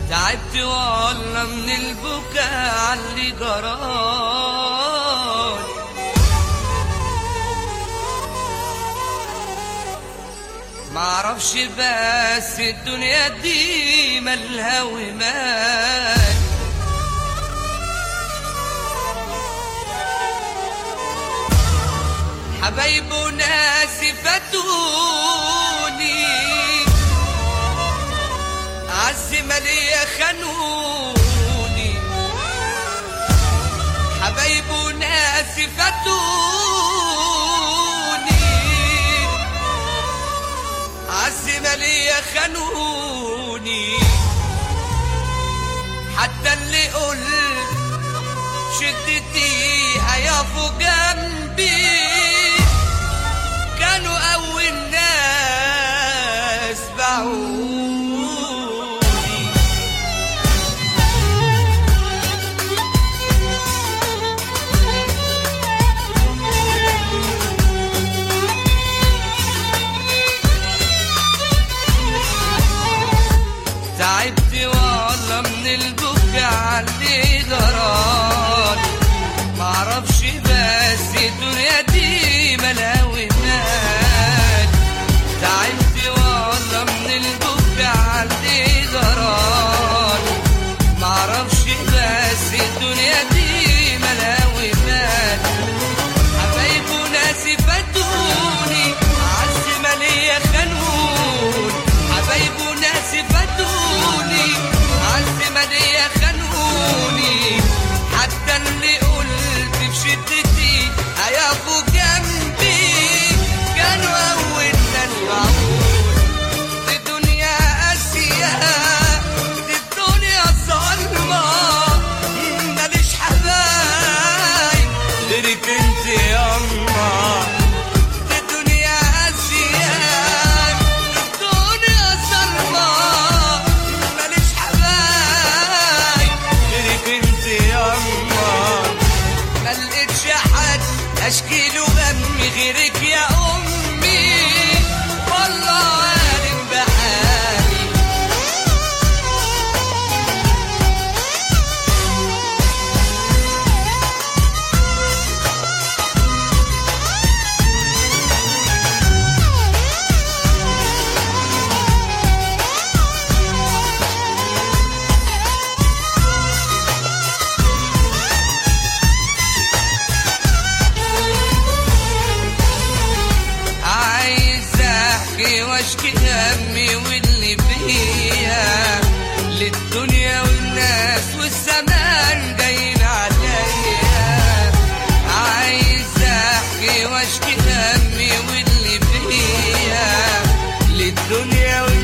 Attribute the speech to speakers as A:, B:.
A: تعبت والله من البكاء عاللي جرالي، معرفش بس الدنيا دي مالها ومال، حبايب وناس فاتوني، عز مالية خانوني، حبايب وناس فاتوني، عز مالية خانوني، حتى اللي قلت شدتي هيقفوا جنبي كانوا أول ناس باعوني. تعبت والله من البكاء عاللي جرالي، معرفش بس الدنيا دي مالها ومال، تعبت والله من البكاء عاللي جرالي، معرفش بس الدنيا دي مالها ومال، حبايب وناس فاتوني، عز مالية خانوني، حبايب وناس فاتوني، عز مالية خانوني، حتى اللي قلت في شدتي هيقفوا جنبي كانوا أول ناس باعوني. دي الدنيا قاسية، دي الدنيا ظالمة، ماليش حبايب غيرك انت ياما. دي الدنيا قاسية، دي الدنيا ظالمة، ماليش حبايب غيرك انت ياما. ملقتش حد اشكيله غمي غيرك يا امي، والله عالم بحالي. واشكي همي واللي فيها للدنيا والناس والزمان جايين عليا، عايز احكي واشكي همي واللي فيها للدنيا